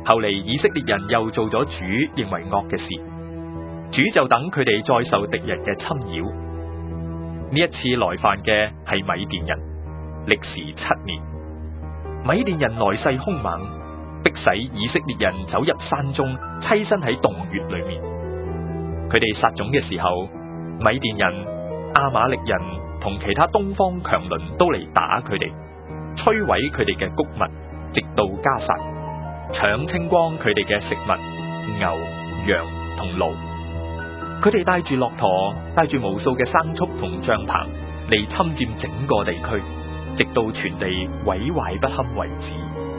後嚟以色列人又做咗主認為惡嘅事，主就等佢哋再受敵人嘅侵擾。呢一次來犯嘅係米甸人，歷時7年。米甸人來勢兇猛，迫使以色列人走入山中，棲身喺洞穴裏面。佢哋撒種嘅時候，米甸人、亞瑪力人同其他東方強鄰都嚟打佢哋，摧毀佢哋嘅穀物，直到迦薩，搶清光佢哋嘅食物、牛、羊同驢。佢哋帶住駱駝，帶住無數嘅牲畜同帳篷嚟侵佔整個地區，直到全地毀壞不堪為止。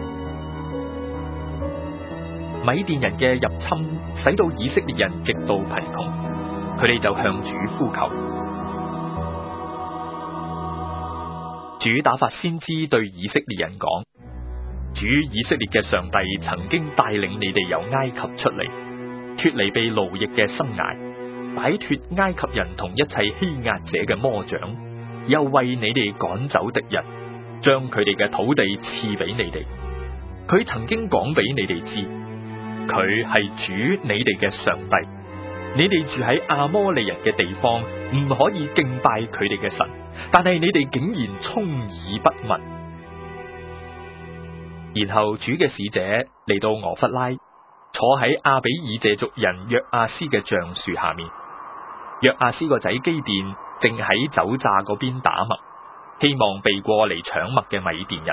米甸人嘅入侵使到以色列人極度貧窮，佢哋就向主呼求。主打發先知對以色列人講：主以色列嘅上帝曾經帶領你哋由埃及出嚟，脫離被奴役嘅生涯，擺脫埃及人同一切欺壓者嘅魔掌，又為你哋趕走敵人，將佢哋嘅土地賜俾你哋。佢曾經講俾你哋知，佢係主你哋嘅上帝。你哋住喺亞摩利人嘅地方，唔可以敬拜佢哋嘅神，但係你哋竟然充耳不聞。然後主嘅使者嚟到俄弗拉，坐喺亞比以謝族人約阿斯嘅橡樹下面。約阿斯個仔基甸正喺酒榨嗰邊打麥，希望避過嚟搶麥嘅米甸人。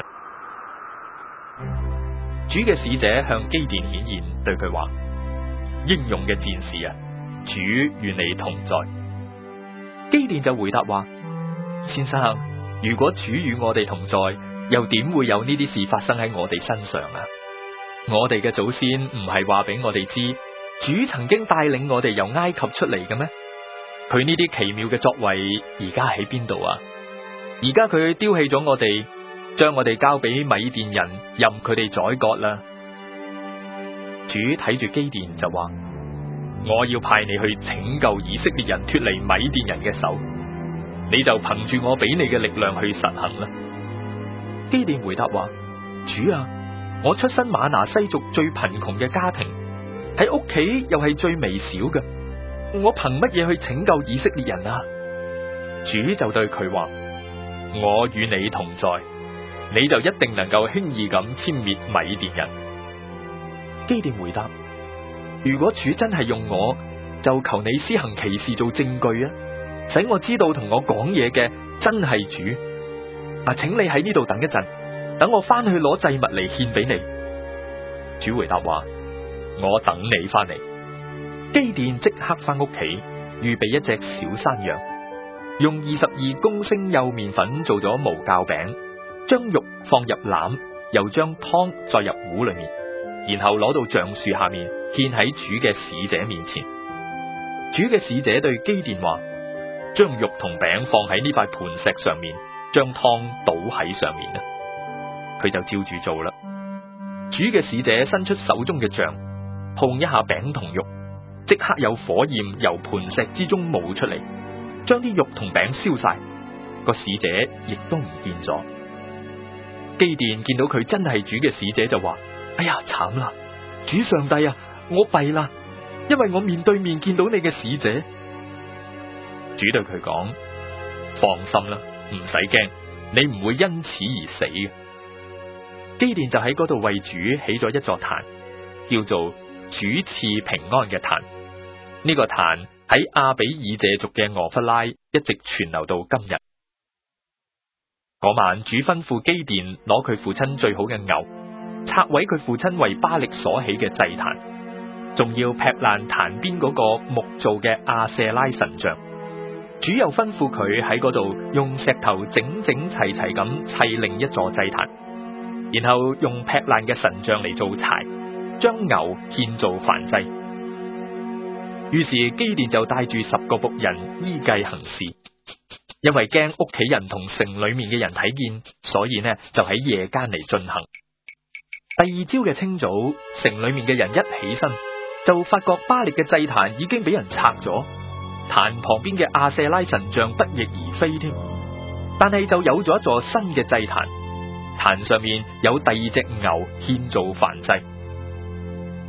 主嘅使者向基甸顯現，對佢話：英勇嘅戰士啊，主與你同在。基甸就回答話：先生，如果主與我哋同在，又點會有呢啲事發生喺我哋身上啊？我哋嘅祖先唔係話俾我哋知，主曾經帶領我哋由埃及出嚟嘅咩？佢呢啲奇妙嘅作為而家喺邊度啊？而家佢丟棄咗我哋，將我哋交俾米甸人，任佢哋宰割啦。主睇住基甸就話：我要派你去拯救以色列人脫離米甸人嘅手，你就憑住我俾你嘅力量去實行啦。基甸回答話：主啊，我出身瑪拿西族最貧窮嘅家庭，喺屋企又係最微小嘅，我憑乜嘢去拯救以色列人啊？主就對佢話：我與你同在，你就一定能夠輕易咁殲滅米甸人。基甸回答：如果主真係用我，就求你施行奇事做證據啊，使我知道同我講嘢嘅真係主。請你喺呢度等一陣，等我翻去攞祭物嚟獻俾你。主回答話：我等你翻嚟。基甸即刻翻屋企，預備一隻小山羊，用22公升幼麵粉做咗無酵餅，將肉放入籃，又將湯再入壺裏面，然後攞到橡樹下面獻喺主嘅使者面前。主嘅使者對基甸話：將肉同餅放喺呢塊磐石上面，將湯倒喺上面啦。佢就照住做啦。主嘅使者伸出手中嘅杖，碰一下餅同肉，即刻有火焰由磐石之中冒出嚟，將啲肉同餅燒晒。個使者亦都唔見咗。基甸見到佢真係主嘅使者，就話：哎呀，慘啦！主上帝啊，我弊啦，因為我面對面見到你嘅使者。主對佢講：放心啦，唔使驚，你唔會因此而死嘅。基甸就喺嗰度為主起咗一座壇，叫做主賜平安嘅壇。呢個壇喺亞比以謝族嘅俄弗拉一直傳流到今日。嗰晚，主吩咐基甸攞佢父親最好嘅牛，拆毀佢父親為巴力所起嘅祭壇，仲要劈爛壇邊嗰個木造嘅亞舍拉神像。主又吩咐佢喺嗰度用石頭整整齊齊咁砌另一座祭壇，然後用劈爛嘅神像嚟做柴，將牛獻做燔祭。於是基甸就帶住10個僕人依計行事，因為驚屋企人同城裏面嘅人睇見，所以呢就喺夜間嚟進行。第二朝嘅清早，城裏面嘅人一起身，就發覺巴力嘅祭壇已經俾人拆咗，壇旁邊嘅亞舍拉神像不翼而飛添。但係就有咗一座新嘅祭壇，壇上面有第2隻牛獻做燔祭。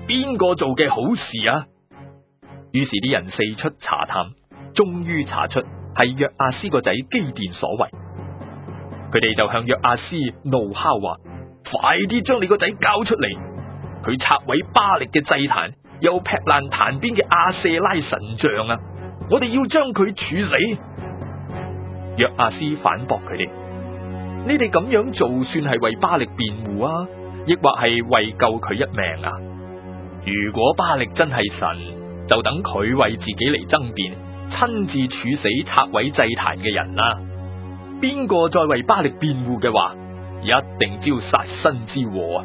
邊個做嘅好事啊？於是啲人四出查探，終於查出係約阿斯個仔基甸所為。佢哋就向約阿斯怒敲話：快啲將你個仔交出嚟！佢拆毀巴力嘅祭壇，又劈爛壇邊嘅亞舍拉神像啊！我哋要將佢處死。約阿斯反駁佢哋：你哋咁樣做算係為巴力辯護啊，抑或係為救佢一命啊？如果巴力真係神，就等佢為自己嚟爭辯，親自處死拆毀祭壇嘅人啦。邊個再為巴力辯護嘅話，一定招殺身之禍啊！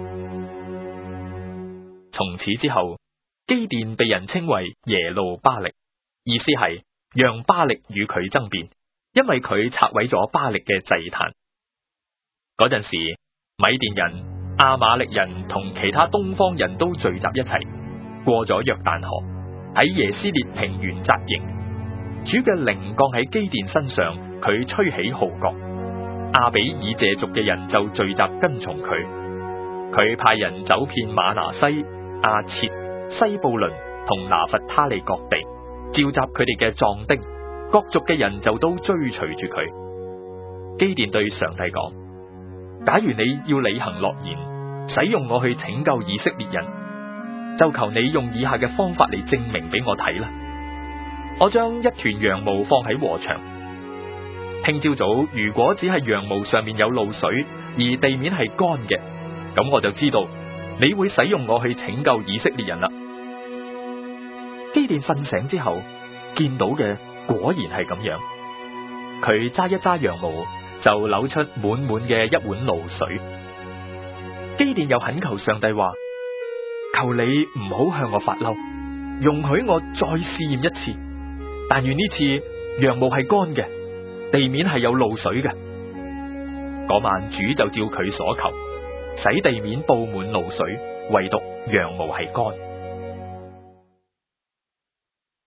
從此之後，基甸被人稱為耶路巴力，意思係讓巴力與佢爭辯，因為佢拆毀咗巴力嘅祭壇。嗰陣時，米甸人、亞瑪力人同其他東方人都聚集一齊，過咗約旦河，喺耶斯列平原紮營。主嘅靈降喺基甸身上，佢吹起號角，亞比以謝族嘅人就聚集跟從佢。佢派人走遍瑪拿西、亞設、西布倫同拿弗他利各地，召集佢哋嘅壯丁，各族嘅人就都追隨住佢。基甸對上帝講：假如你要履行諾言，使用我去拯救以色列人，就求你用以下嘅方法嚟證明俾我睇啦。我將一團羊毛放喺禾場，聽朝早如果只係羊毛上面有露水，而地面係乾嘅，咁我就知道你會使用我去拯救以色列人啦。基甸瞓醒之後見到嘅果然係咁樣，佢揸一揸羊毛就扭出滿滿嘅一碗露水。基甸又懇求上帝話：求你唔好向我發嬲，容許我再試驗一次。但願呢次羊毛係乾嘅，地面係有露水嘅。嗰晚主就照佢所求，使地面布滿露水，唯獨羊毛係乾。